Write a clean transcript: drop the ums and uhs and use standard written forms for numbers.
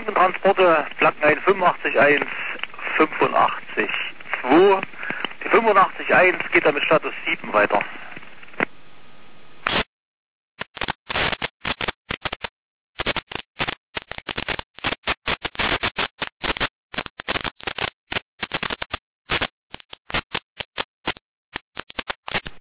Krankentransporte, Platten 85.1, 85.2. Die 85.1 geht dann mit Status 7 weiter.